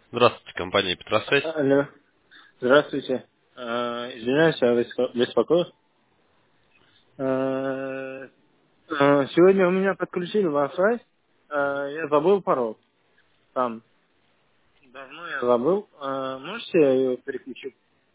Здравствуйте, компания Петросвязь. Алло, здравствуйте. Извиняюсь, я беспокою. Сегодня у меня подключили Wi-Fi. Я забыл пароль. Там давно я забыл. Можете ее переключить?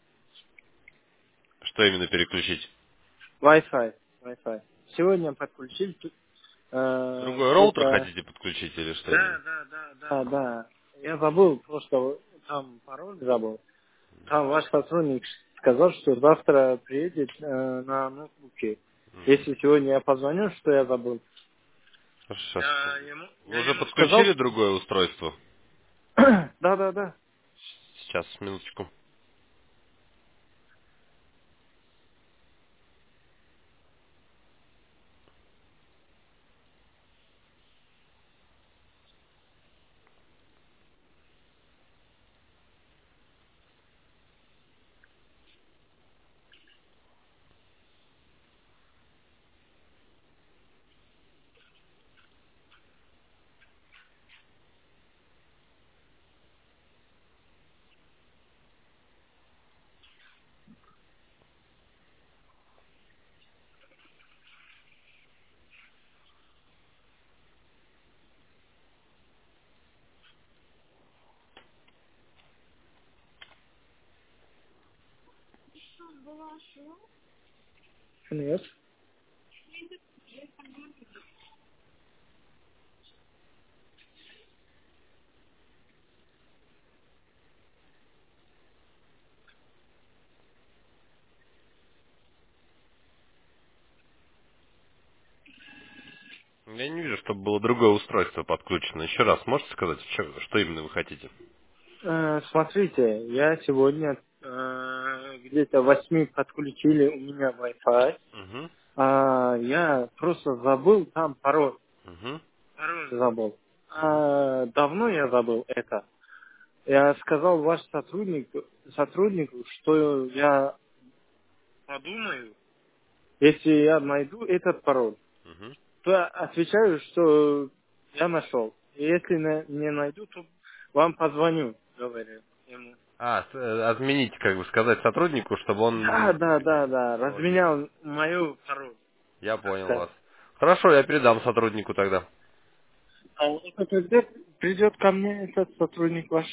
Что именно переключить? Wi-Fi. Wi-Fi. Сегодня подключили. Другой роутер Где-то... хотите подключить или что именно? Да. Я забыл, просто там пароль забыл. Там ваш сотрудник сказал, что завтра приедет на ноутбуке. Если сегодня я позвоню, что я забыл. Хорошо, сейчас. Вы Я уже ему сказал, подключили другое устройство? да. Сейчас, минуточку. Нет. Я не вижу, чтобы было другое устройство подключено. Еще раз, можете сказать, что именно вы хотите? Смотрите, я сегодня где-то 8 подключили у меня Wi-Fi. Угу, Я просто забыл там пароль. угу, Пароль забыл. Давно я забыл это. Я сказал ваш сотруднику, что я подумаю, если я найду этот пароль, угу. то я отвечаю, что я нашел. И если не найду, то вам позвоню, говорю ему. Отмените, как бы сказать сотруднику, чтобы он... Да. Окей, Разменял мою пароль. я Так понял сказать. вас. Хорошо, я передам сотруднику тогда. Это когда придет ко мне этот сотрудник ваш?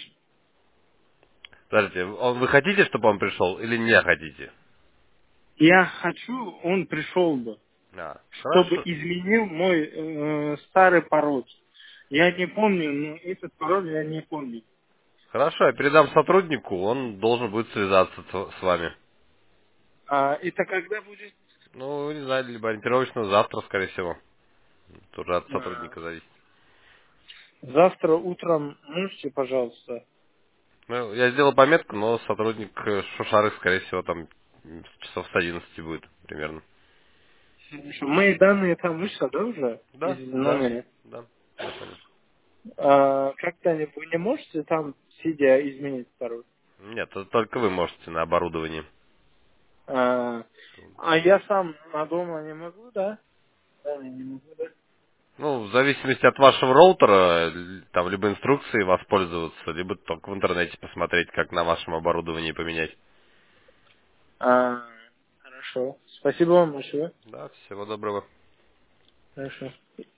Подождите, вы хотите, чтобы он пришел или не хотите? Я хочу, он пришел бы, чтобы Хорошо. изменил мой старый пароль. Я не помню, но этот пароль я не помню. Хорошо, я передам сотруднику, он должен будет связаться с вами. Это когда будет? Ну, не знаю, либо ориентировочно завтра, скорее всего. Тоже от А, сотрудника зависит. Завтра утром можете, пожалуйста? Ну, я сделал пометку, но сотрудник Шушары, скорее всего, там часов с 11 будет примерно. Хорошо. Мои данные там вышло, да, уже? Да, Из да, номера. да, я понял. Как-то вы не можете там, сидя, изменить пароль? Нет, это только вы можете на оборудовании. А, я сам на дома не могу, да? Да, я не могу, да? Ну, в зависимости от вашего роутера, там либо инструкции воспользоваться, либо только в интернете посмотреть, как на вашем оборудовании поменять. А, Хорошо. Спасибо вам большое. Да, всего доброго. Хорошо.